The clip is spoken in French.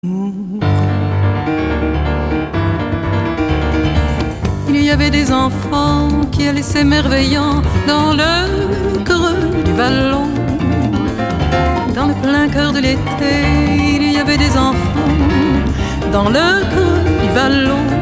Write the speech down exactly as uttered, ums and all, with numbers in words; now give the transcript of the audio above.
Il y avait des enfants qui allaient s'émerveillant dans le creux du vallon. Dans le plein cœur de l'été, il y avait des enfants dans le creux du vallon.